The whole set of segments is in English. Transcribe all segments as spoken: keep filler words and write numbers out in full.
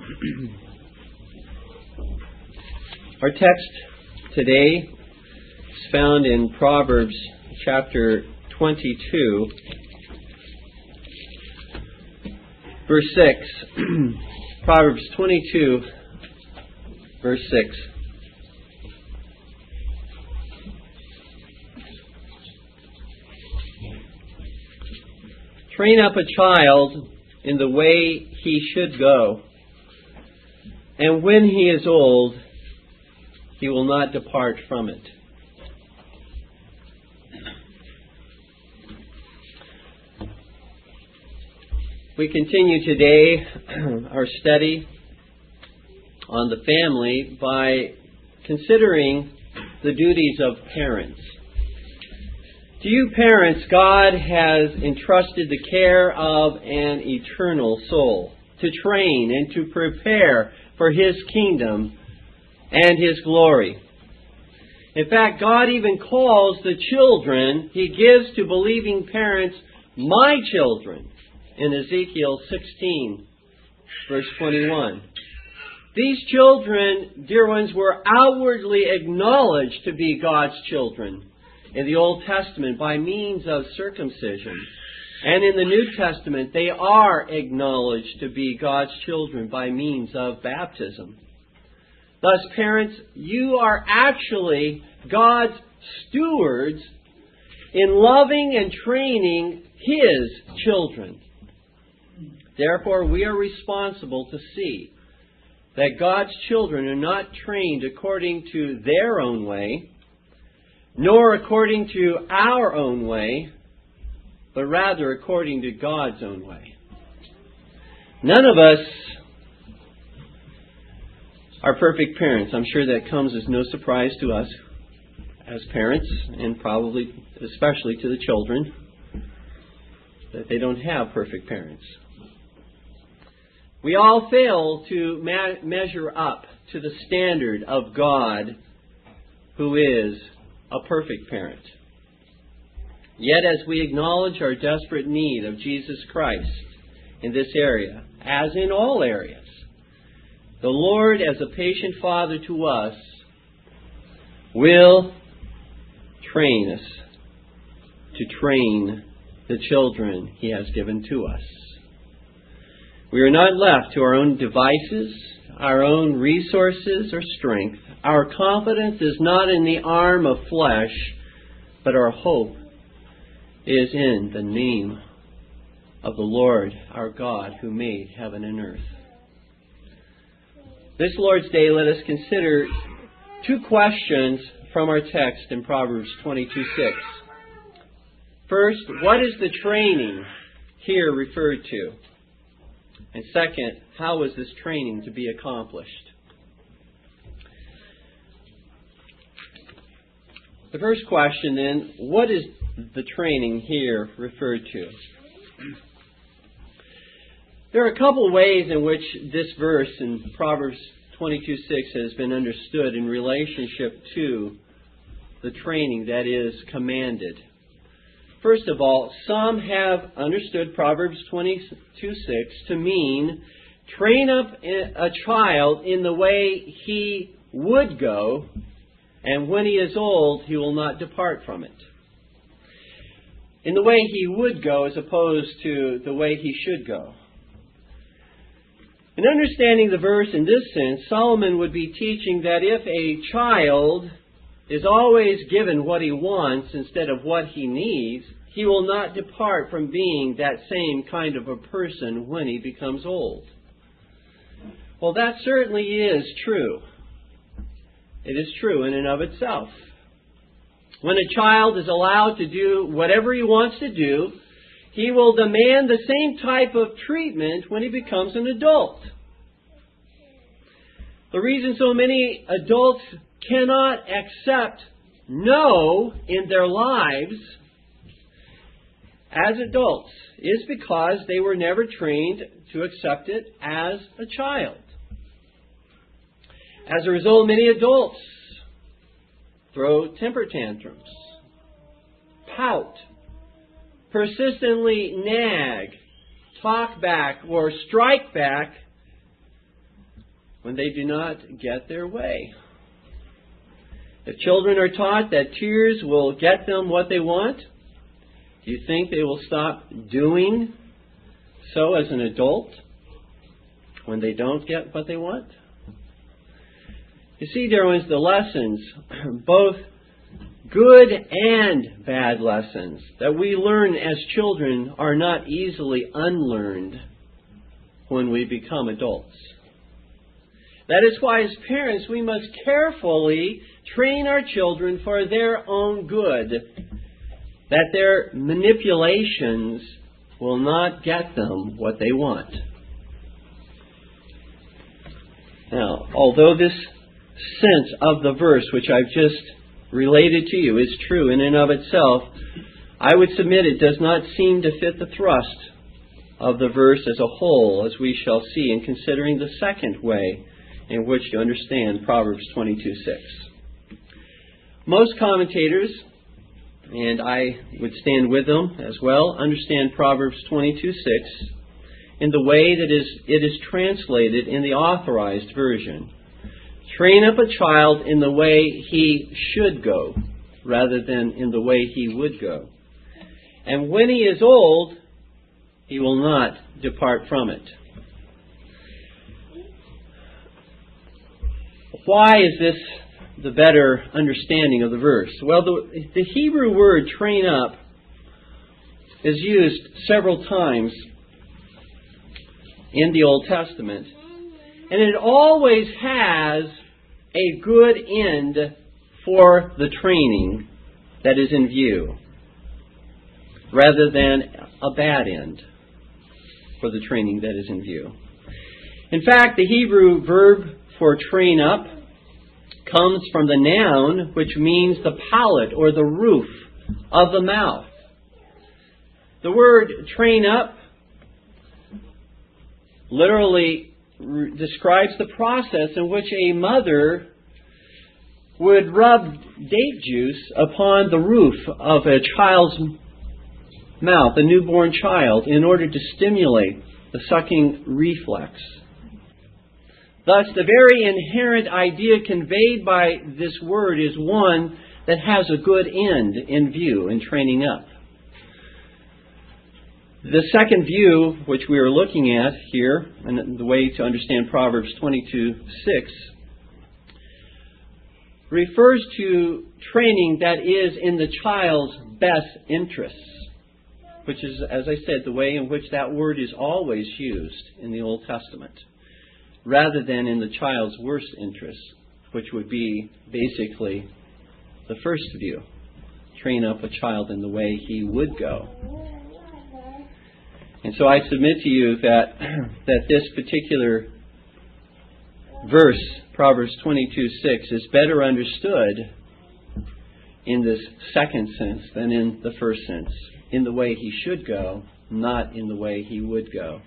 Our text today is found in Proverbs chapter twenty-two, verse six. Proverbs twenty-two, verse six. Train up a child in the way he should go, and when he is old, he will not depart from it. We continue today our study on the family by considering the duties of parents. To you parents, God has entrusted the care of an eternal soul to train and to prepare for His kingdom and His glory. In fact, God even calls the children He gives to believing parents, my children, in Ezekiel sixteen, verse twenty-one. These children, dear ones, were outwardly acknowledged to be God's children in the Old Testament by means of circumcision. And in the New Testament, they are acknowledged to be God's children by means of baptism. Thus, parents, you are actually God's stewards in loving and training His children. Therefore, we are responsible to see that God's children are not trained according to their own way, nor according to our own way, but rather according to God's own way. None of us are perfect parents. I'm sure that comes as no surprise to us as parents, and probably especially to the children, that they don't have perfect parents. We all fail to ma- measure up to the standard of God, who is a perfect parent. Yet as we acknowledge our desperate need of Jesus Christ in this area, as in all areas, the Lord, as a patient Father to us, will train us to train the children He has given to us. We are not left to our own devices, our own resources or strength. Our confidence is not in the arm of flesh, but our hope is in the name of the Lord our God, who made heaven and earth. This Lord's Day, let us consider two questions from our text in Proverbs twenty-two six. First, what is the training here referred to? And second, how is this training to be accomplished? The first question then, what is the training here referred to? There are a couple ways in which this verse in Proverbs twenty-two six has been understood in relationship to the training that is commanded. First of all, some have understood Proverbs twenty-two six to mean train up a child in the way he would go, and when he is old, he will not depart from it. In the way he would go as opposed to the way he should go. In understanding the verse in this sense, Solomon would be teaching that if a child is always given what he wants instead of what he needs, he will not depart from being that same kind of a person when he becomes old. Well, that certainly is true. It is true in and of itself. When a child is allowed to do whatever he wants to do, he will demand the same type of treatment when he becomes an adult. The reason so many adults cannot accept no in their lives as adults is because they were never trained to accept it as a child. As a result, many adults throw temper tantrums, pout, persistently nag, talk back, or strike back when they do not get their way. If children are taught that tears will get them what they want, do you think they will stop doing so as an adult when they don't get what they want? You see, dear ones, the lessons, both good and bad lessons, that we learn as children are not easily unlearned when we become adults. That is why, as parents, we must carefully train our children for their own good, that their manipulations will not get them what they want. Now, although this sense of the verse which I've just related to you is true in and of itself, I would submit it does not seem to fit the thrust of the verse as a whole, as we shall see in considering the second way in which to understand Proverbs twenty-two six. Most commentators, and I would stand with them as well, understand Proverbs twenty-two six in the way that is it is translated in the Authorized Version. Train up a child in the way he should go, rather than in the way he would go. And when he is old, he will not depart from it. Why is this the better understanding of the verse? Well, the, the Hebrew word train up is used several times in the Old Testament. And it always has a good end for the training that is in view, rather than a bad end for the training that is in view. In fact, the Hebrew verb for train up comes from the noun which means the palate or the roof of the mouth. The word train up literally r- describes the process in which a mother would rub date juice upon the roof of a child's mouth, a newborn child, in order to stimulate the sucking reflex. Thus, the very inherent idea conveyed by this word is one that has a good end in view in training up. The second view, which we are looking at here, and the way to understand Proverbs twenty-two six, refers to training that is in the child's best interests, which is, as I said, the way in which that word is always used in the Old Testament, rather than in the child's worst interests, which would be basically the first view. Train up a child in the way he would go. And so I submit to you that, that this particular verse, Proverbs twenty-two six, is better understood in this second sense than in the first sense. In the way he should go, not in the way he would go.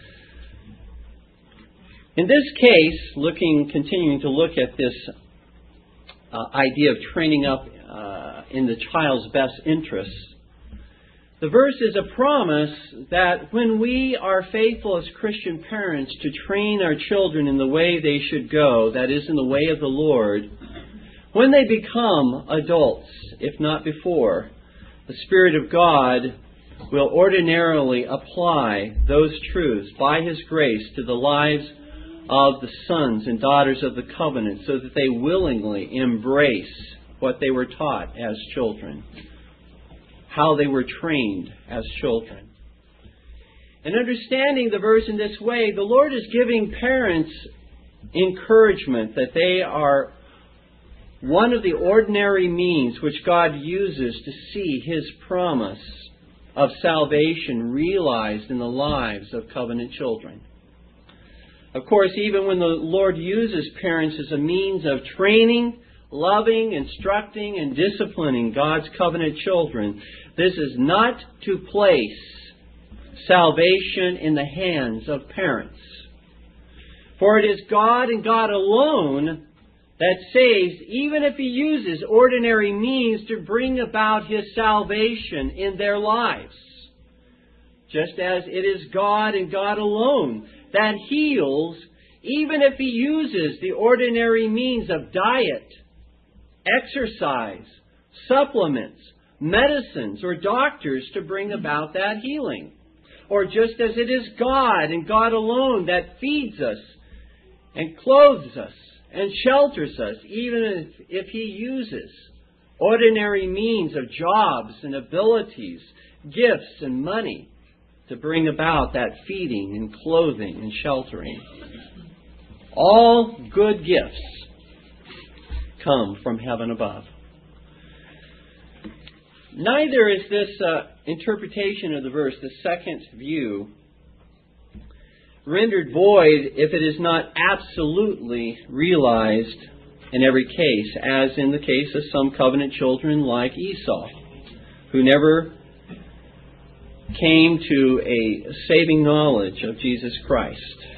In this case, looking, continuing to look at this uh, idea of training up uh, in the child's best interests, the verse is a promise that when we are faithful as Christian parents to train our children in the way they should go, that is, in the way of the Lord, when they become adults, if not before, the Spirit of God will ordinarily apply those truths by His grace to the lives of the sons and daughters of the covenant, so that they willingly embrace what they were taught as children, how they were trained as children. And understanding the verse in this way, the Lord is giving parents encouragement that they are one of the ordinary means which God uses to see His promise of salvation realized in the lives of covenant children. Of course, even when the Lord uses parents as a means of training, loving, instructing, and disciplining God's covenant children, this is not to place salvation in the hands of parents. For it is God and God alone that saves, even if He uses ordinary means to bring about His salvation in their lives. Just as it is God and God alone that heals even if he uses the ordinary means of diet, exercise, supplements, medicines, or doctors to bring about that healing. Or just as it is God and God alone that feeds us and clothes us and shelters us, even if, if he uses ordinary means of jobs and abilities, gifts and money to bring about that feeding and clothing and sheltering. All good gifts come from heaven above. Neither is this uh, interpretation of the verse, the second view, rendered void if it is not absolutely realized in every case, as in the case of some covenant children like Esau, who never came to a saving knowledge of Jesus Christ.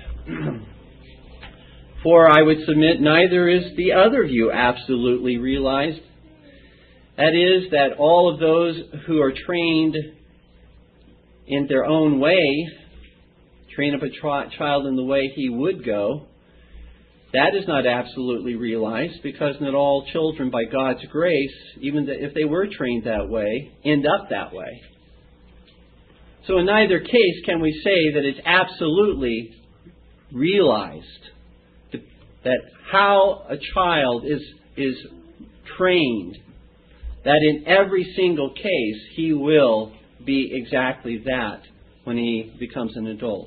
For I would submit neither is the other view absolutely realized. That is, that all of those who are trained in their own way, train up a tri- child in the way he would go, that is not absolutely realized, because not all children, by God's grace, even if they were trained that way, end up that way. So in neither case can we say that it's absolutely realized that how a child is, is trained, that in every single case he will be exactly that when he becomes an adult.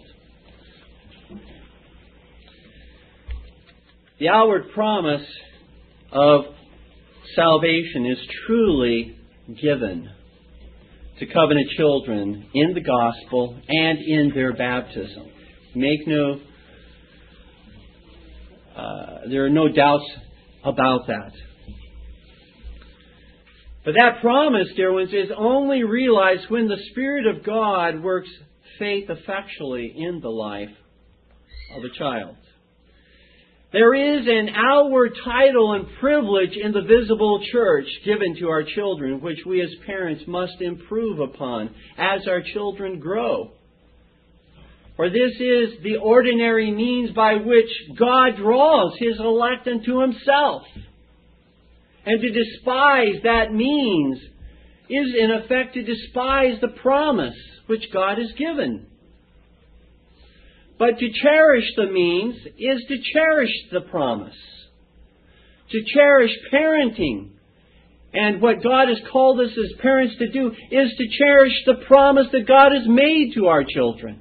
The outward promise of salvation is truly given to covenant children in the gospel and in their baptism. Make no, uh, there are no doubts about that. But that promise, dear ones, is only realized when the Spirit of God works faith effectually in the life of a child. There is an outward title and privilege in the visible church given to our children, which we as parents must improve upon as our children grow. For this is the ordinary means by which God draws His elect unto Himself. And to despise that means is in effect to despise the promise which God has given. But to cherish the means is to cherish the promise. To cherish parenting and what God has called us as parents to do is to cherish the promise that God has made to our children.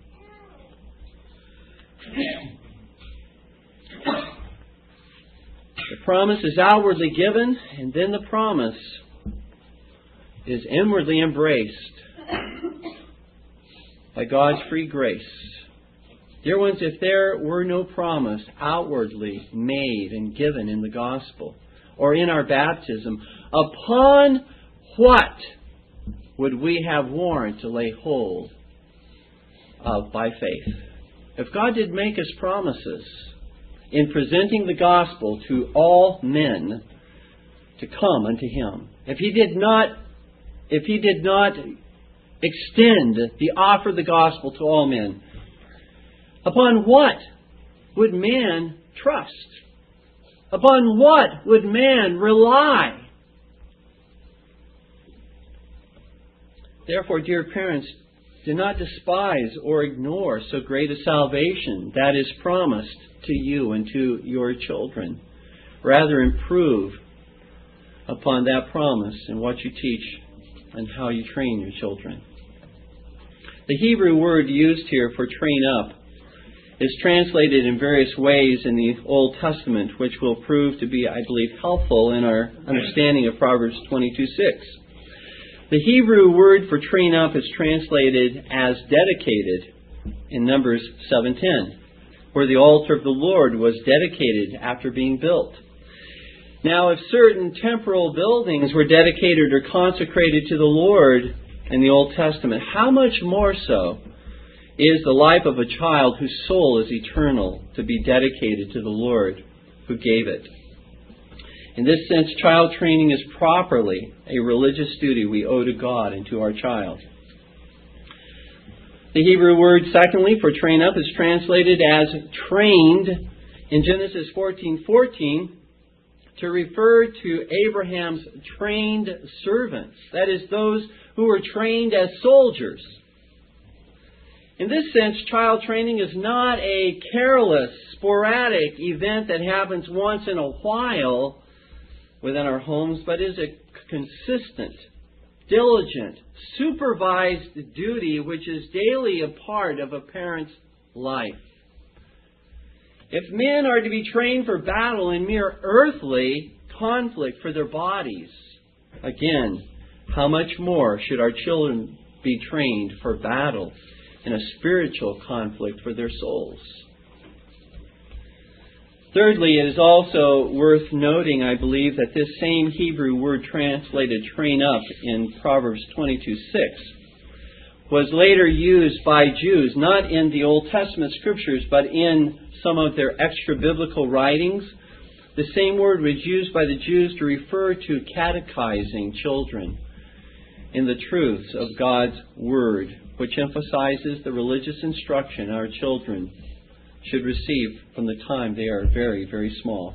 The promise is outwardly given, and then the promise is inwardly embraced by God's free grace. Dear ones, if there were no promise outwardly made and given in the gospel or in our baptism, upon what would we have warrant to lay hold of by faith? If God did make us promises in presenting the gospel to all men to come unto Him, if He did not, if He did not extend the offer of the gospel to all men, upon what would man trust? Upon what would man rely? Therefore, dear parents, do not despise or ignore so great a salvation that is promised to you and to your children. Rather, improve upon that promise in what you teach and how you train your children. The Hebrew word used here for train up is translated in various ways in the Old Testament, which will prove to be, I believe, helpful in our understanding of Proverbs twenty-two six. The Hebrew word for train up is translated as dedicated in Numbers seven ten, where the altar of the Lord was dedicated after being built. Now, if certain temporal buildings were dedicated or consecrated to the Lord in the Old Testament, how much more so is the life of a child whose soul is eternal to be dedicated to the Lord who gave it. In this sense, child training is properly a religious duty we owe to God and to our child. The Hebrew word, secondly, for train up is translated as trained in Genesis fourteen fourteen to refer to Abraham's trained servants, that is, those who were trained as soldiers. In this sense, child training is not a careless, sporadic event that happens once in a while within our homes, but is a consistent, diligent, supervised duty which is daily a part of a parent's life. If men are to be trained for battle in mere earthly conflict for their bodies, again, how much more should our children be trained for battle in a spiritual conflict for their souls? Thirdly, it is also worth noting, I believe, that this same Hebrew word translated train up in Proverbs twenty-two six was later used by Jews, not in the Old Testament Scriptures, but in some of their extra-biblical writings. The same word was used by the Jews to refer to catechizing children in the truths of God's Word, which emphasizes the religious instruction our children should receive from the time they are very, very small.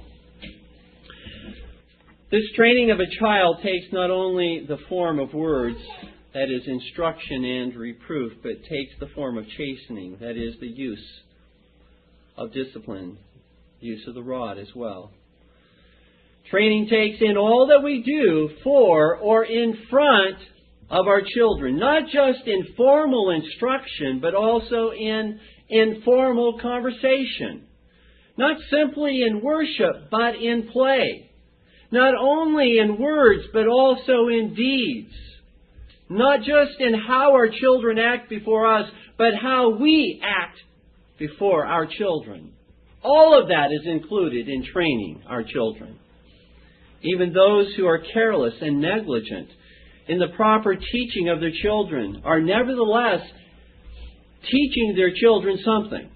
This training of a child takes not only the form of words, that is, instruction and reproof, but takes the form of chastening, that is, the use of discipline, use of the rod as well. Training takes in all that we do for or in front of our children, not just in formal instruction, but also in informal conversation. Not simply in worship, but in play. Not only in words, but also in deeds. Not just in how our children act before us, but how we act before our children. All of that is included in training our children. Even those who are careless and negligent in the proper teaching of their children are nevertheless teaching their children something.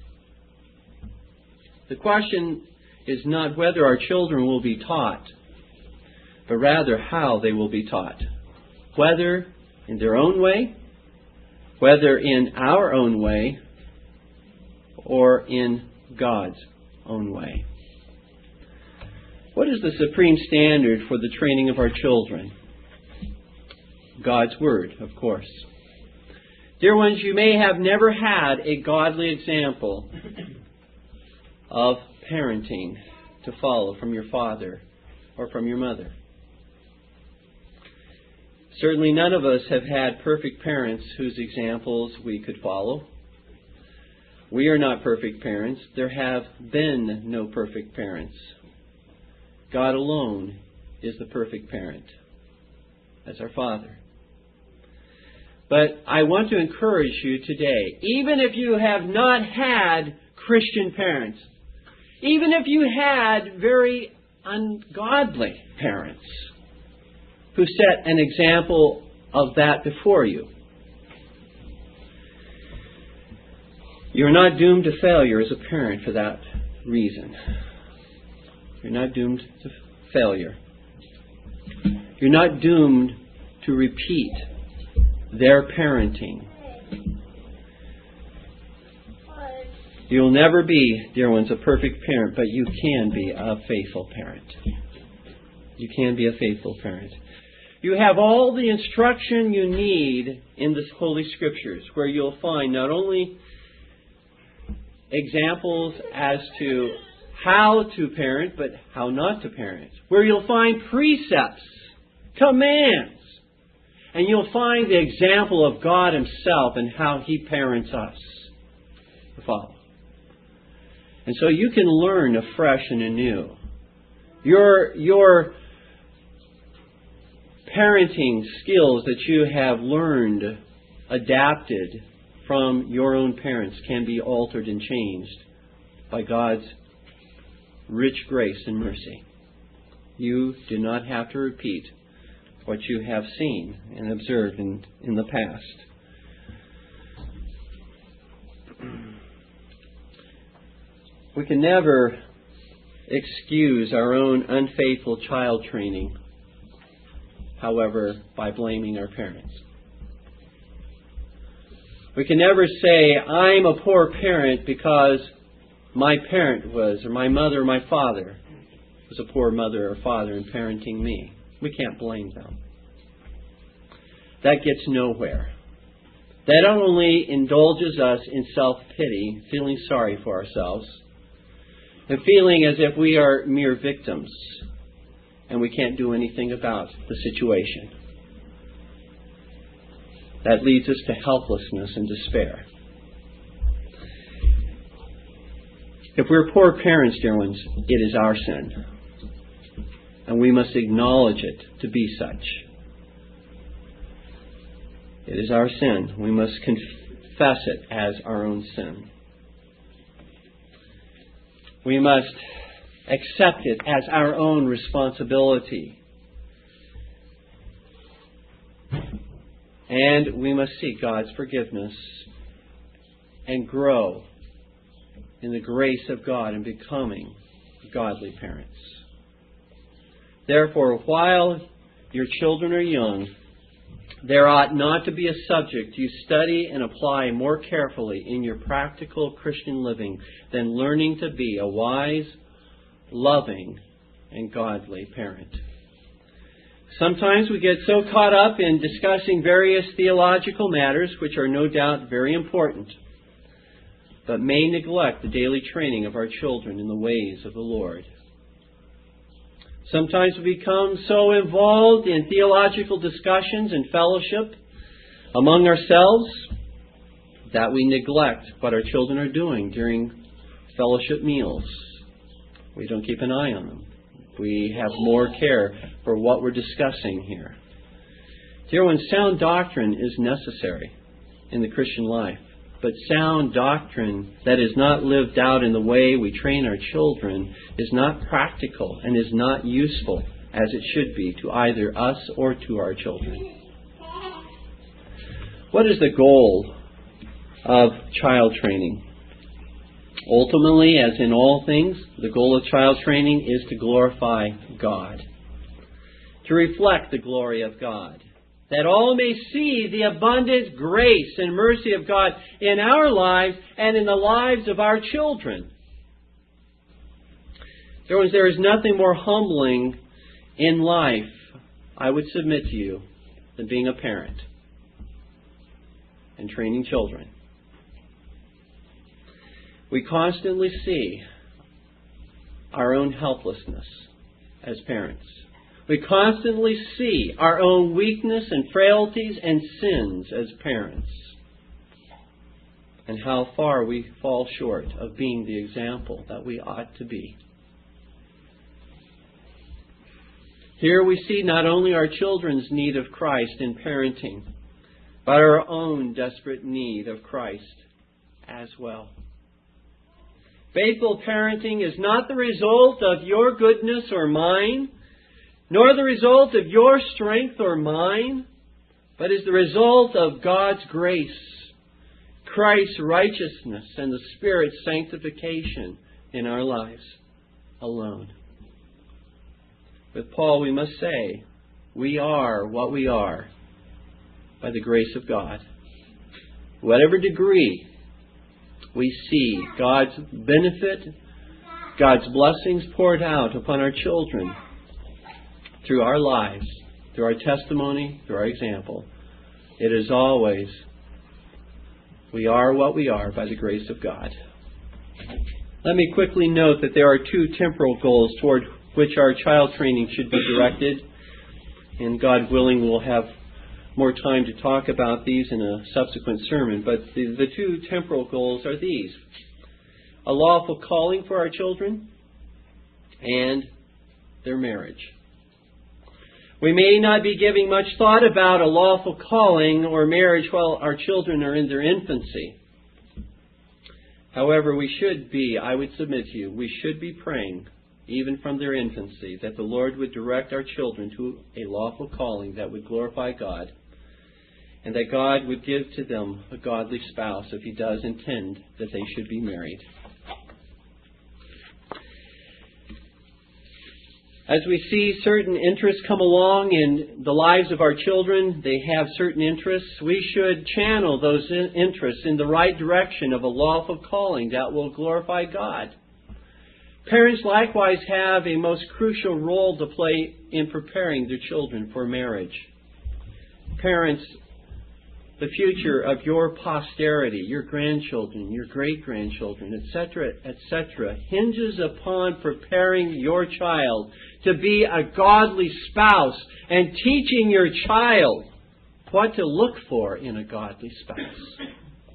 The question is not whether our children will be taught, but rather how they will be taught. Whether in their own way, whether in our own way, or in God's own way. What is the supreme standard for the training of our children? God's Word, of course. Dear ones, you may have never had a godly example of parenting to follow from your father or from your mother. Certainly none of us have had perfect parents whose examples we could follow. We are not perfect parents. There have been no perfect parents. God alone is the perfect parent, as our Father. But I want to encourage you today, even if you have not had Christian parents, even if you had very ungodly parents who set an example of that before you, you're not doomed to failure as a parent for that reason. You're not doomed to failure. You're not doomed to repeat their parenting. You'll never be, dear ones, a perfect parent, but you can be a faithful parent. You can be a faithful parent. You have all the instruction you need in the Holy Scriptures, where you'll find not only examples as to how to parent, but how not to parent. Where you'll find precepts, commands, and you'll find the example of God Himself and how He parents us to follow. And so you can learn afresh and anew. Your, your parenting skills that you have learned, adapted from your own parents, can be altered and changed by God's rich grace and mercy. You do not have to repeat what you have seen and observed in, in the past. We can never excuse our own unfaithful child training, however, by blaming our parents. We can never say, I'm a poor parent because my parent was, or my mother or my father was a poor mother or father in parenting me. We can't blame them. That gets nowhere. That only indulges us in self-pity, feeling sorry for ourselves, and feeling as if we are mere victims and we can't do anything about the situation. That leads us to helplessness and despair. If we're poor parents, dear ones, it is our sin. And we must acknowledge it to be such. It is our sin. We must confess it as our own sin. We must accept it as our own responsibility. And we must seek God's forgiveness and grow in the grace of God in becoming godly parents. Therefore, while your children are young, there ought not to be a subject you study and apply more carefully in your practical Christian living than learning to be a wise, loving, and godly parent. Sometimes we get so caught up in discussing various theological matters, which are no doubt very important, but may neglect the daily training of our children in the ways of the Lord. Sometimes we become so involved in theological discussions and fellowship among ourselves that we neglect what our children are doing during fellowship meals. We don't keep an eye on them. We have more care for what we're discussing here. Dear ones, sound doctrine is necessary in the Christian life. But sound doctrine that is not lived out in the way we train our children is not practical and is not useful as it should be to either us or to our children. What is the goal of child training? Ultimately, as in all things, the goal of child training is to glorify God, to reflect the glory of God, that all may see the abundant grace and mercy of God in our lives and in the lives of our children. There was, there is nothing more humbling in life, I would submit to you, than being a parent and training children. We constantly see our own helplessness as parents. We constantly see our own weakness and frailties and sins as parents, and how far we fall short of being the example that we ought to be. Here we see not only our children's need of Christ in parenting, but our own desperate need of Christ as well. Faithful parenting is not the result of your goodness or mine, nor the result of your strength or mine, but is the result of God's grace, Christ's righteousness, and the Spirit's sanctification in our lives alone. With Paul, we must say, we are what we are by the grace of God. Whatever degree we see God's benefit, God's blessings poured out upon our children through our lives, through our testimony, through our example, it is always, we are what we are by the grace of God. Let me quickly note that there are two temporal goals toward which our child training should be directed, and God willing, we'll have more time to talk about these in a subsequent sermon, but the, the two temporal goals are these: a lawful calling for our children and their marriage. We may not be giving much thought about a lawful calling or marriage while our children are in their infancy. However, we should be, I would submit to you, we should be praying, even from their infancy, that the Lord would direct our children to a lawful calling that would glorify God, and that God would give to them a godly spouse if He does intend that they should be married. As we see certain interests come along in the lives of our children, they have certain interests, we should channel those interests in the right direction of a lawful calling that will glorify God. Parents likewise have a most crucial role to play in preparing their children for marriage. Parents, the future of your posterity, your grandchildren, your great-grandchildren, et cetera, et cetera, hinges upon preparing your child to be a godly spouse and teaching your child what to look for in a godly spouse.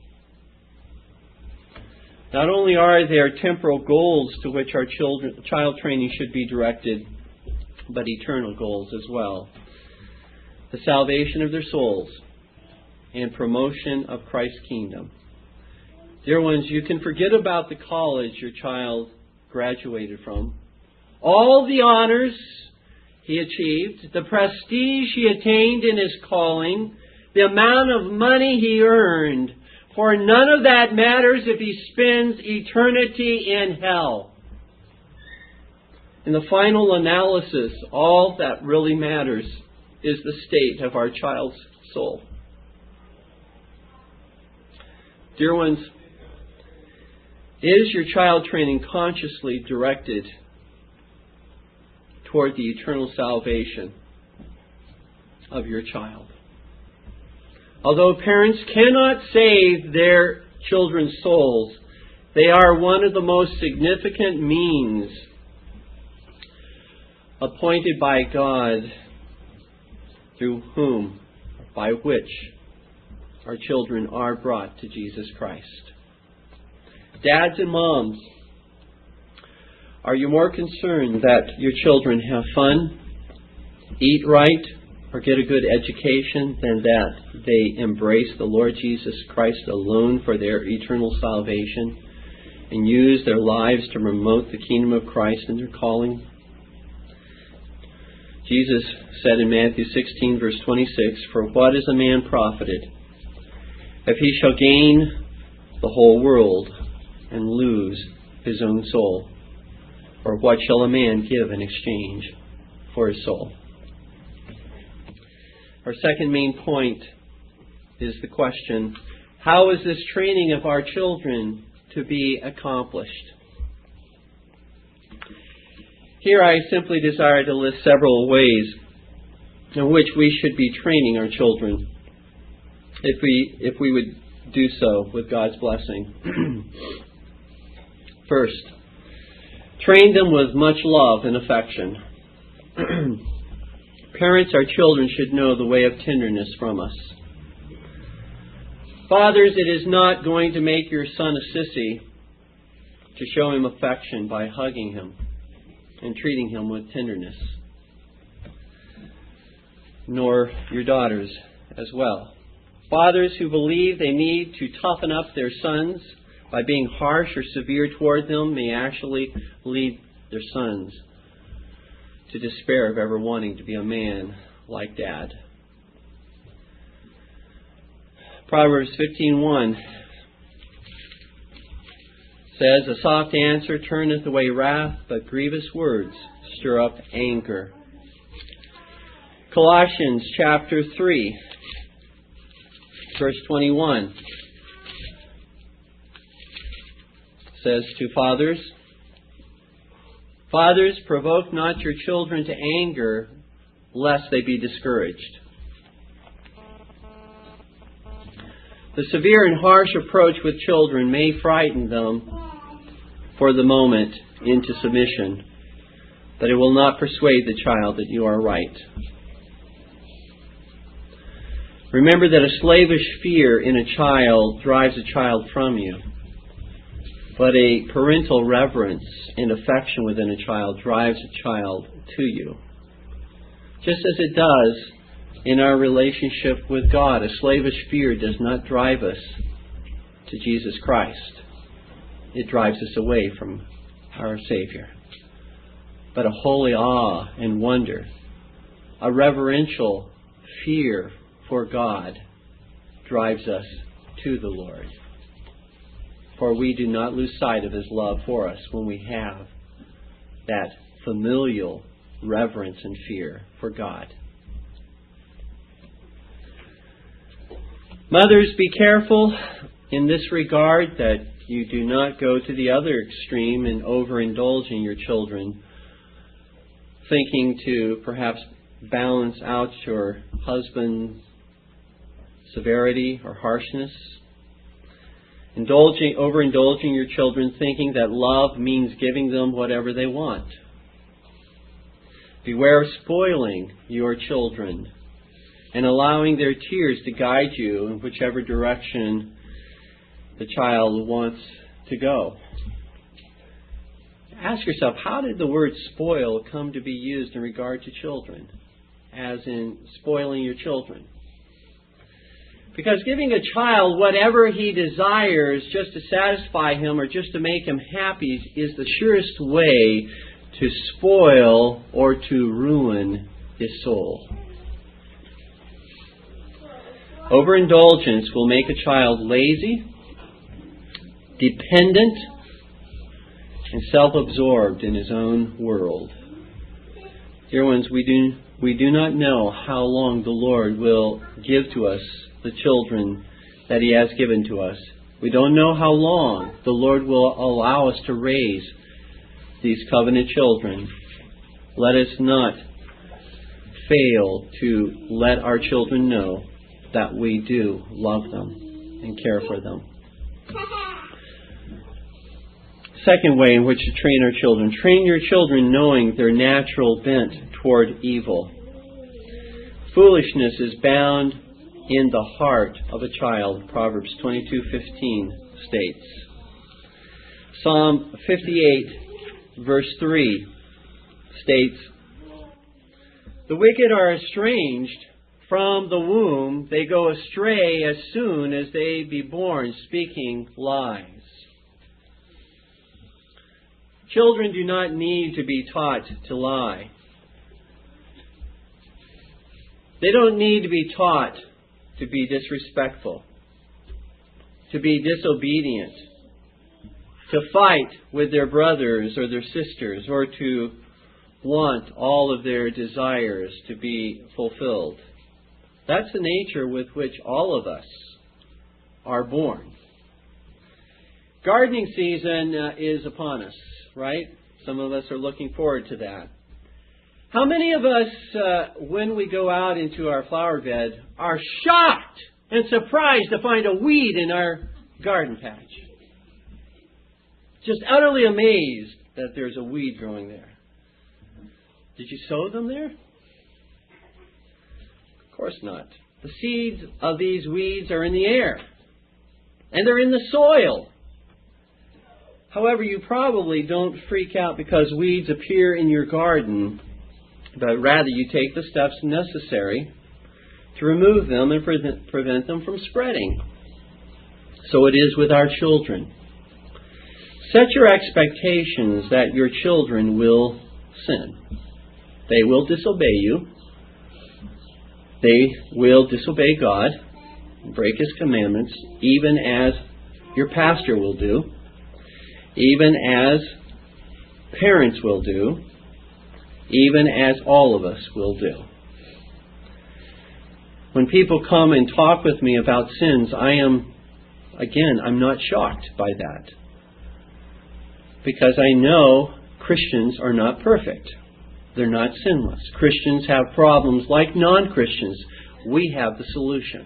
Not only are there temporal goals to which our children, child training should be directed, but eternal goals as well. The salvation of their souls and promotion of Christ's kingdom. Dear ones, you can forget about the college your child graduated from, all the honors he achieved, the prestige he attained in his calling, the amount of money he earned, for none of that matters if he spends eternity in hell. In the final analysis, all that really matters is the state of our child's soul. Dear ones, is your child training consciously directed toward the eternal salvation of your child? Although parents cannot save their children's souls, they are one of the most significant means appointed by God through whom, by which, our children are brought to Jesus Christ. Dads and moms, are you more concerned that your children have fun, eat right, or get a good education than that they embrace the Lord Jesus Christ alone for their eternal salvation and use their lives to promote the kingdom of Christ in their calling? Jesus said in Matthew sixteen, verse twenty-six, "For what is a man profited, if he shall gain the whole world and lose his own soul? Or what shall a man give in exchange for his soul?" Our second main point is the question, how is this training of our children to be accomplished? Here I simply desire to list several ways in which we should be training our children, if we if we would do so with God's blessing. First, train them with much love and affection. Parents, our children should know the way of tenderness from us. Fathers, it is not going to make your son a sissy to show him affection by hugging him and treating him with tenderness. Nor your daughters as well. Fathers who believe they need to toughen up their sons by being harsh or severe toward them may actually lead their sons to despair of ever wanting to be a man like Dad. Proverbs fifteen one says, "A soft answer turneth away wrath, but grievous words stir up anger." Colossians chapter three, verse twenty-one says to fathers, "Fathers, provoke not your children to anger, lest they be discouraged." The severe and harsh approach with children may frighten them for the moment into submission, but it will not persuade the child that you are right. Remember that a slavish fear in a child drives a child from you, but a parental reverence and affection within a child drives a child to you. Just as it does in our relationship with God, a slavish fear does not drive us to Jesus Christ. It drives us away from our Savior. But a holy awe and wonder, a reverential fear for God drives us to the Lord. For we do not lose sight of His love for us when we have that familial reverence and fear for God. Mothers, be careful in this regard that you do not go to the other extreme in overindulging your children, thinking to perhaps balance out your husband's severity or harshness. Indulging, overindulging your children, thinking that love means giving them whatever they want. Beware of spoiling your children and allowing their tears to guide you in whichever direction the child wants to go. Ask yourself, how did the word spoil come to be used in regard to children, as in spoiling your children? Because giving a child whatever he desires just to satisfy him or just to make him happy is the surest way to spoil or to ruin his soul. Overindulgence will make a child lazy, dependent, and self-absorbed in his own world. Dear ones, we do, we do not know how long the Lord will give to us the children that He has given to us. We don't know how long the Lord will allow us to raise these covenant children. Let us not fail to let our children know that we do love them and care for them. Second way in which to train our children. Train your children knowing their natural bent toward evil. Foolishness is bound in the heart of a child, Proverbs twenty-two fifteen states. Psalm fifty-eight, verse three states, "The wicked are estranged from the womb. They go astray as soon as they be born, speaking lies." Children do not need to be taught to lie. They don't need to be taught to be disrespectful, to be disobedient, to fight with their brothers or their sisters, or to want all of their desires to be fulfilled. That's the nature with which all of us are born. Gardening season uh, is upon us, right? Some of us are looking forward to that. How many of us, uh, when we go out into our flower bed, are shocked and surprised to find a weed in our garden patch? Just utterly amazed that there's a weed growing there. Did you sow them there? Of course not. The seeds of these weeds are in the air, and they're in the soil. However, you probably don't freak out because weeds appear in your garden, but rather you take the steps necessary to remove them and prevent, prevent them from spreading. So it is with our children. Set your expectations that your children will sin. They will disobey you. They will disobey God, break His commandments, even as your pastor will do, even as parents will do, even as all of us will do. When people come and talk with me about sins, I am, again, I'm not shocked by that. Because I know Christians are not perfect. They're not sinless. Christians have problems like non-Christians. We have the solution.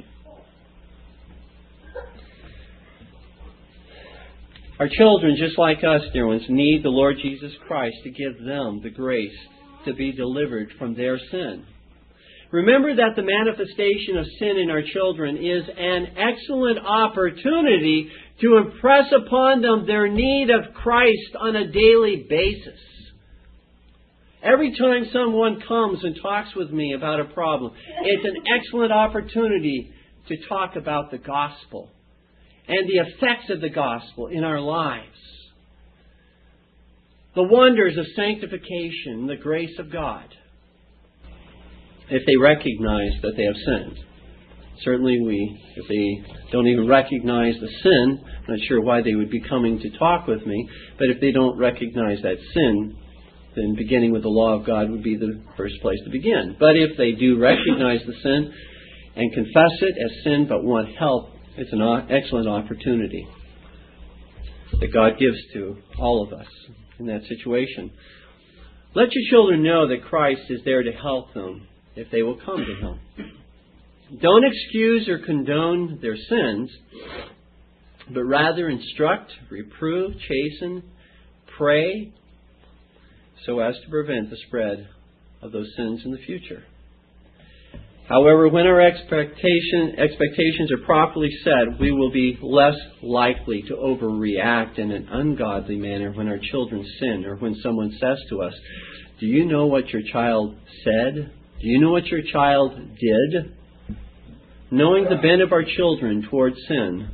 Our children, just like us, dear ones, need the Lord Jesus Christ to give them the grace to be delivered from their sin. Remember that the manifestation of sin in our children is an excellent opportunity to impress upon them their need of Christ on a daily basis. Every time someone comes and talks with me about a problem, it's an excellent opportunity to talk about the gospel and the effects of the gospel in our lives. The wonders of sanctification, the grace of God, if they recognize that they have sinned. Certainly we, if they don't even recognize the sin, I'm not sure why they would be coming to talk with me, but if they don't recognize that sin, then beginning with the law of God would be the first place to begin. But if they do recognize the sin and confess it as sin but want help, it's an excellent opportunity that God gives to all of us in that situation. Let your children know that Christ is there to help them if they will come to Him. Don't excuse or condone their sins, but rather instruct, reprove, chasten, pray, so as to prevent the spread of those sins in the future. However, when our expectation, expectations are properly set, we will be less likely to overreact in an ungodly manner when our children sin or when someone says to us, "Do you know what your child said? Do you know what your child did?" Knowing the bent of our children towards sin,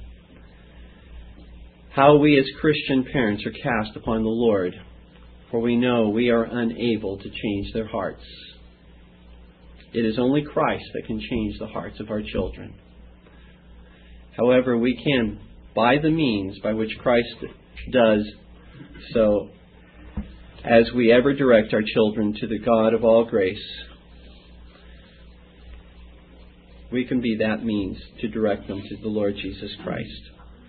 how we as Christian parents are cast upon the Lord, for we know we are unable to change their hearts. It is only Christ that can change the hearts of our children. However, we can, by the means by which Christ does so, as we ever direct our children to the God of all grace, we can be that means to direct them to the Lord Jesus Christ.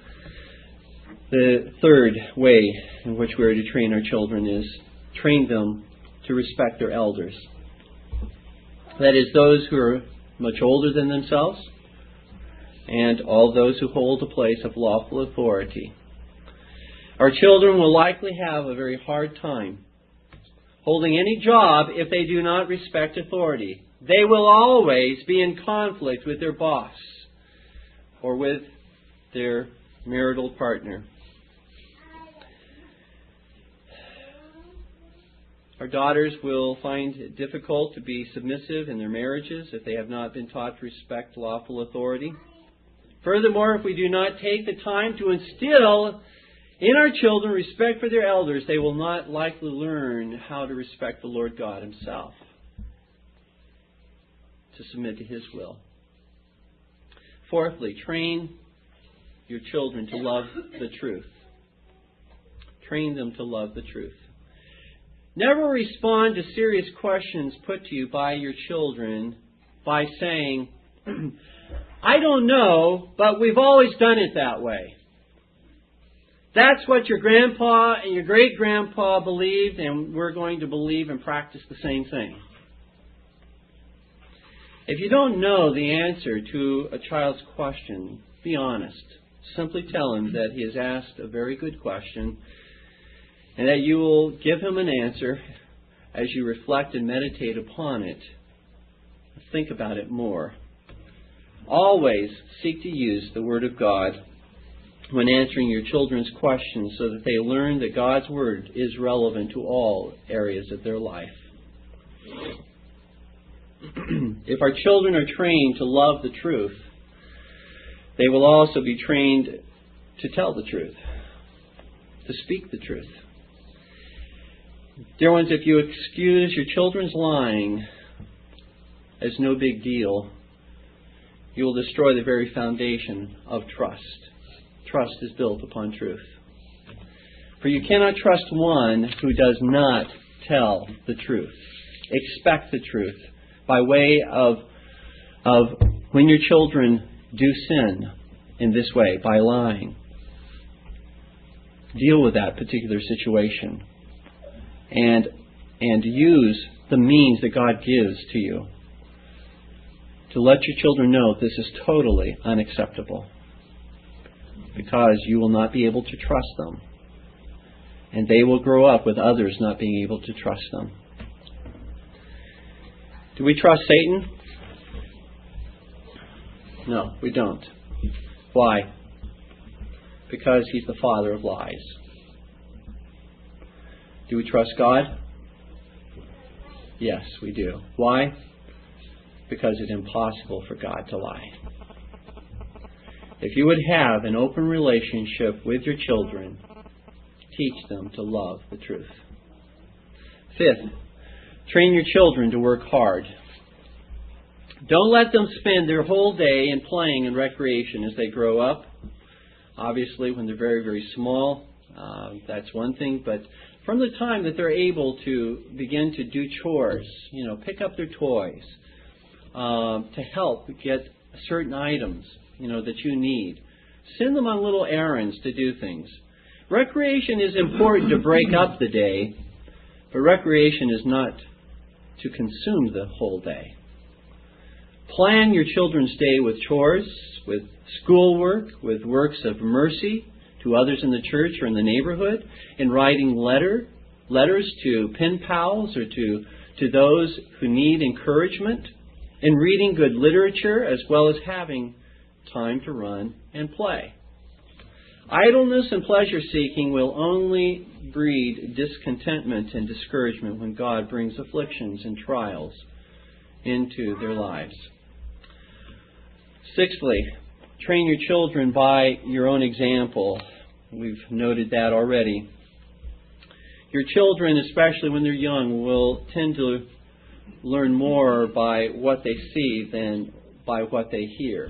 The third way in which we are to train our children is train them to respect their elders. That is, those who are much older than themselves and all those who hold a place of lawful authority. Our children will likely have a very hard time holding any job if they do not respect authority. They will always be in conflict with their boss or with their marital partner. Our daughters will find it difficult to be submissive in their marriages if they have not been taught to respect lawful authority. Furthermore, if we do not take the time to instill in our children respect for their elders, they will not likely learn how to respect the Lord God Himself, to submit to His will. Fourthly, train your children to love the truth. Train them to love the truth. Never respond to serious questions put to you by your children by saying, "I don't know, but we've always done it that way. That's what your grandpa and your great-grandpa believed, and we're going to believe and practice the same thing." If you don't know the answer to a child's question, be honest. Simply tell him that he has asked a very good question and that you will give him an answer as you reflect and meditate upon it. Think about it more. Always seek to use the Word of God when answering your children's questions so that they learn that God's Word is relevant to all areas of their life. If our children are trained to love the truth, they will also be trained to tell the truth, to speak the truth. Dear ones, if you excuse your children's lying as no big deal, you will destroy the very foundation of trust. Trust is built upon truth. For you cannot trust one who does not tell the truth. Expect the truth by way of, of when your children do sin in this way, by lying. Deal with that particular situation and, and use the means that God gives to you to let your children know this is totally unacceptable, because you will not be able to trust them, and they will grow up with others not being able to trust them. Do we trust Satan? No, we don't. Why? Because he's the father of lies. Do we trust God? Yes, we do. Why? Because it's impossible for God to lie. If you would have an open relationship with your children, teach them to love the truth. Fifth, train your children to work hard. Don't let them spend their whole day in playing and recreation as they grow up. Obviously, when they're very, very small, uh, that's one thing, but from the time that they're able to begin to do chores, you know, pick up their toys, uh, to help get certain items, you know, that you need. Send them on little errands to do things. Recreation is important to break up the day, but recreation is not to consume the whole day. Plan your children's day with chores, with schoolwork, with works of mercy to others in the church or in the neighborhood, in writing letter, letters to pen pals or to, to those who need encouragement, in reading good literature, as well as having time to run and play. Idleness and pleasure-seeking will only breed discontentment and discouragement when God brings afflictions and trials into their lives. Sixthly, train your children by your own example. We've noted that already. Your children, especially when they're young, will tend to learn more by what they see than by what they hear.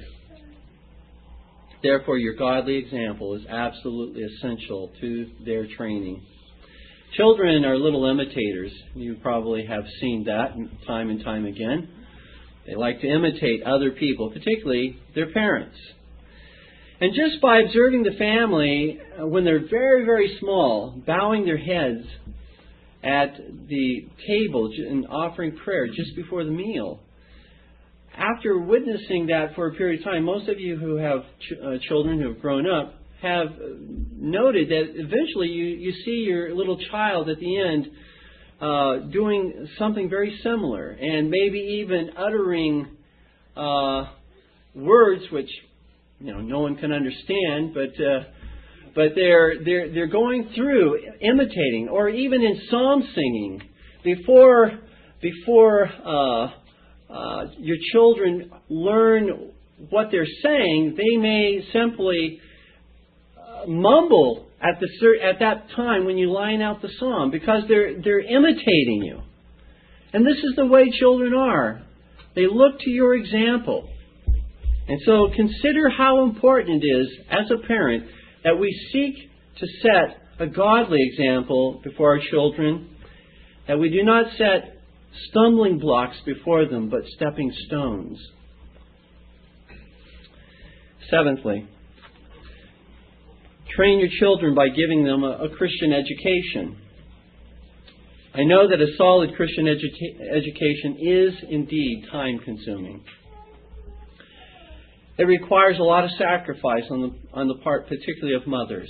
Therefore, your godly example is absolutely essential to their training. Children are little imitators. You probably have seen that time and time again. They like to imitate other people, particularly their parents. And just by observing the family, when they're very, very small, bowing their heads at the table and offering prayer just before the meal, after witnessing that for a period of time, most of you who have ch- uh, children who have grown up have noted that eventually you, you see your little child at the end uh, doing something very similar, and maybe even uttering uh, words which, you know, no one can understand, but uh, but they're they're they're going through imitating, or even in psalm singing before before. Uh, Uh, your children learn what they're saying, they may simply uh, mumble at the at that time when you line out the psalm, because they're they're imitating you. And this is the way children are. They look to your example. And so consider how important it is as a parent that we seek to set a godly example before our children, that we do not set stumbling blocks before them, but stepping stones. Seventhly, train your children by giving them a, a Christian education. I know that a solid Christian edu- education is indeed time-consuming. It requires a lot of sacrifice on the on the part, particularly of mothers.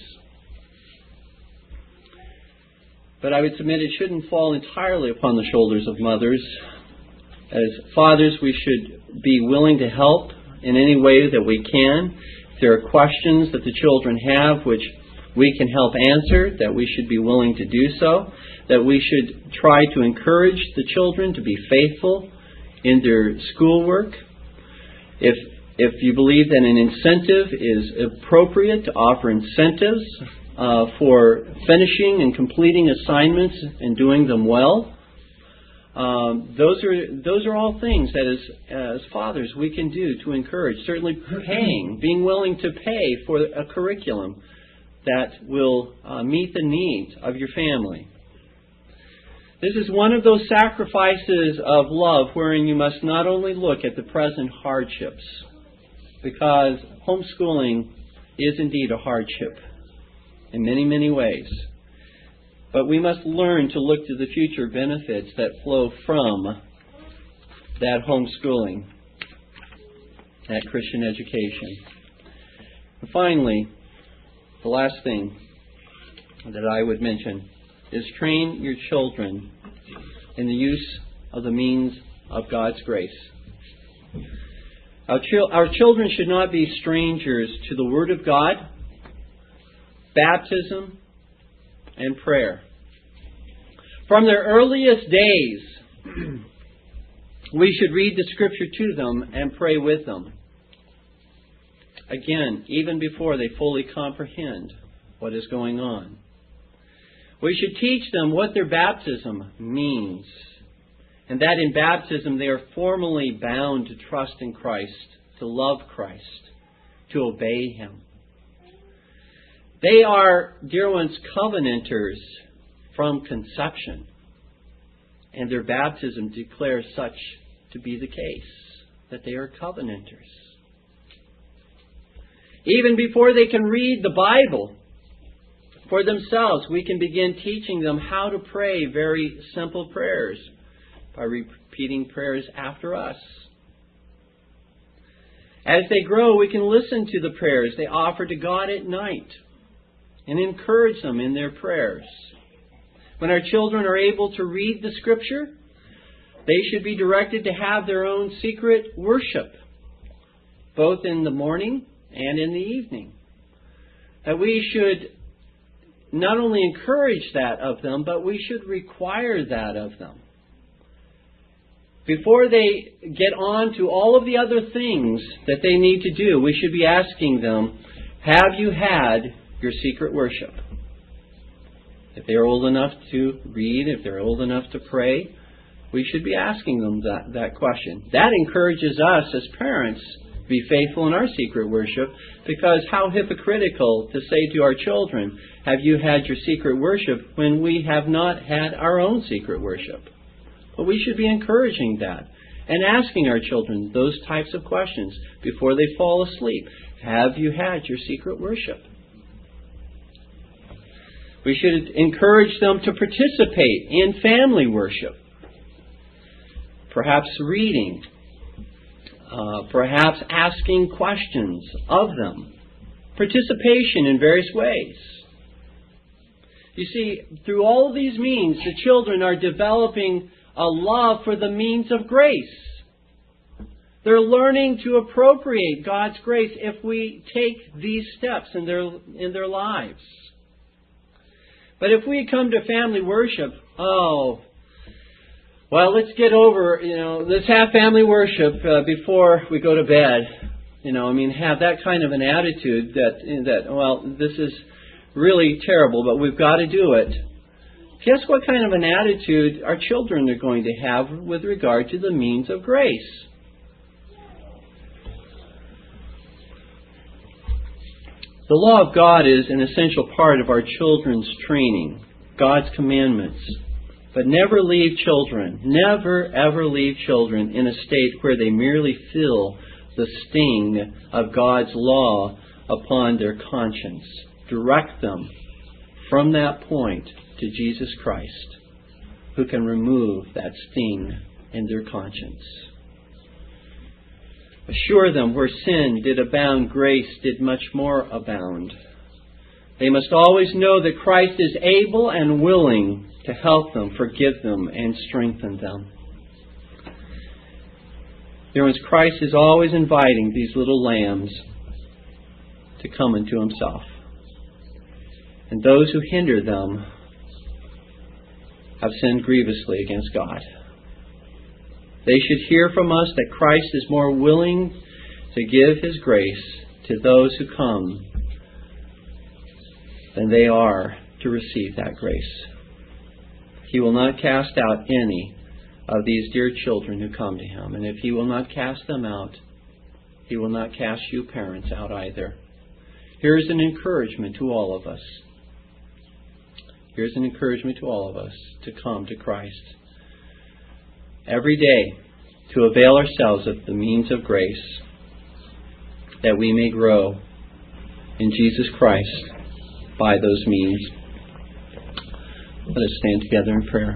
But I would submit it shouldn't fall entirely upon the shoulders of mothers. As fathers, we should be willing to help in any way that we can. If there are questions that the children have which we can help answer, that we should be willing to do so. That we should try to encourage the children to be faithful in their schoolwork. If if you believe that an incentive is appropriate, to offer incentives Uh, for finishing and completing assignments and doing them well. Um, those are those are all things that as, as fathers we can do to encourage. Certainly paying, being willing to pay for a curriculum that will uh, meet the needs of your family. This is one of those sacrifices of love wherein you must not only look at the present hardships, because homeschooling is indeed a hardship in many, many ways. But we must learn to look to the future benefits that flow from that homeschooling, that Christian education. And finally, the last thing that I would mention is train your children in the use of the means of God's grace. Our, chil- our children should not be strangers to the Word of God, baptism, and prayer. From their earliest days, we should read the Scripture to them and pray with them. Again, even before they fully comprehend what is going on. We should teach them what their baptism means, and that in baptism they are formally bound to trust in Christ, to love Christ, to obey Him. They are, dear ones, covenanters from conception. And their baptism declares such to be the case, that they are covenanters. Even before they can read the Bible for themselves, we can begin teaching them how to pray very simple prayers by repeating prayers after us. As they grow, we can listen to the prayers they offer to God at night and encourage them in their prayers. When our children are able to read the Scripture, they should be directed to have their own secret worship, both in the morning and in the evening. That we should not only encourage that of them, but we should require that of them. Before they get on to all of the other things that they need to do, we should be asking them, have you had your secret worship? If they're old enough to read, if they're old enough to pray, we should be asking them that, that question. That encourages us as parents to be faithful in our secret worship, because how hypocritical to say to our children, have you had your secret worship, when we have not had our own secret worship? But we should be encouraging that and asking our children those types of questions before they fall asleep. Have you had your secret worship? We should encourage them to participate in family worship. Perhaps reading. Uh, perhaps asking questions of them. Participation in various ways. You see, through all of these means, the children are developing a love for the means of grace. They're learning to appropriate God's grace if we take these steps in their in their lives. But if we come to family worship, oh, well, let's get over, you know, let's have family worship uh, before we go to bed. You know, I mean, have that kind of an attitude that, that well, this is really terrible, but we've got to do it. Guess what kind of an attitude our children are going to have with regard to the means of grace? The law of God is an essential part of our children's training, God's commandments. But never leave children, never ever leave children in a state where they merely feel the sting of God's law upon their conscience. Direct them from that point to Jesus Christ, who can remove that sting in their conscience. Assure them where sin did abound, grace did much more abound. They must always know that Christ is able and willing to help them, forgive them, and strengthen them. There is Christ is always inviting these little lambs to come unto Himself. And those who hinder them have sinned grievously against God. They should hear from us that Christ is more willing to give His grace to those who come than they are to receive that grace. He will not cast out any of these dear children who come to Him. And if He will not cast them out, He will not cast you parents out either. Here's an encouragement to all of us. Here's an encouragement to all of us to come to Christ every day, to avail ourselves of the means of grace, that we may grow in Jesus Christ by those means. Let us stand together in prayer.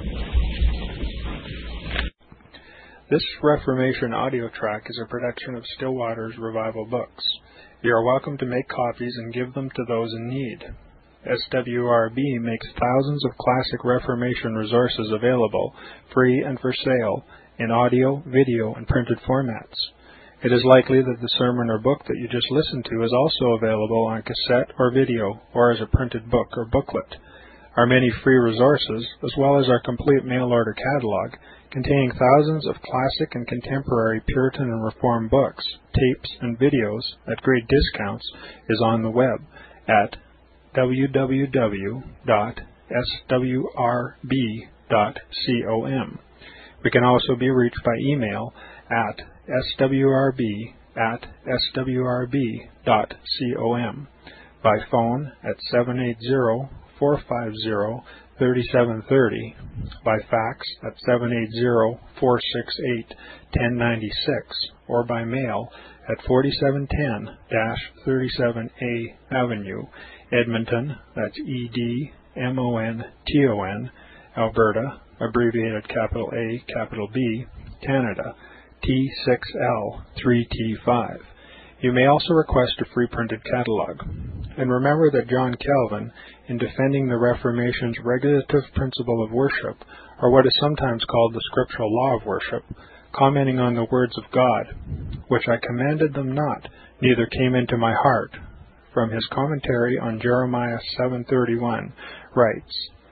This Reformation audio track is a production of Still Waters Revival Books. You are welcome to make copies and give them to those in need. S W R B makes thousands of classic Reformation resources available, free and for sale, in audio, video, and printed formats. It is likely that the sermon or book that you just listened to is also available on cassette or video, or as a printed book or booklet. Our many free resources, as well as our complete mail-order catalog, containing thousands of classic and contemporary Puritan and Reformed books, tapes, and videos at great discounts, is on the web at w w w dot s w r b dot com. We can also be reached by email at s w r b at s w r b dot com, by phone at seven eight zero, four five zero, thirty-seven thirty, by fax at seven eight zero, four six eight, one zero nine six, or by mail at forty-seven ten thirty-seven A Avenue, Edmonton, that's E D M O N T O N, Alberta, abbreviated capital A, capital B, Canada, T six L three T five. You may also request a free printed catalog. And remember that John Calvin, in defending the Reformation's regulative principle of worship, or what is sometimes called the scriptural law of worship, commenting on the words of God, which I commanded them not, neither came into my heart, from his commentary on Jeremiah seven thirty-one, writes,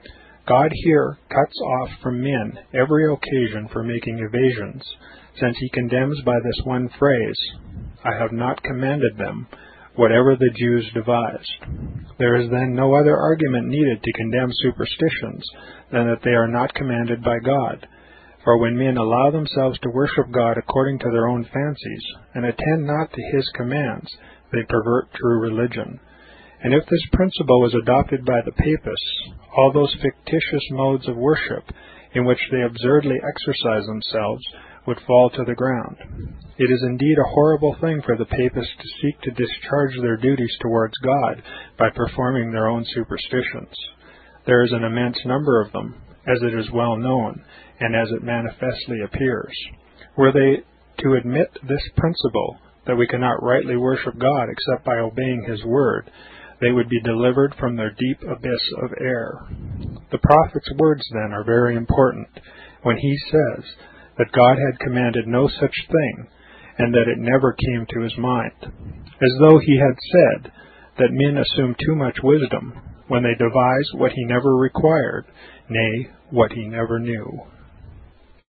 God here cuts off from men every occasion for making evasions, since he condemns by this one phrase, I have not commanded them, whatever the Jews devised. There is then no other argument needed to condemn superstitions than that they are not commanded by God. For when men allow themselves to worship God according to their own fancies, and attend not to his commands, they pervert true religion. And if this principle is adopted by the papists, all those fictitious modes of worship in which they absurdly exercise themselves would fall to the ground. It is indeed a horrible thing for the papists to seek to discharge their duties towards God by performing their own superstitions. There is an immense number of them, as it is well known, and as it manifestly appears. Were they to admit this principle, that we cannot rightly worship God except by obeying his word, they would be delivered from their deep abyss of error. The prophet's words, then, are very important, when he says that God had commanded no such thing, and that it never came to his mind, as though he had said that men assume too much wisdom when they devise what he never required, nay, what he never knew.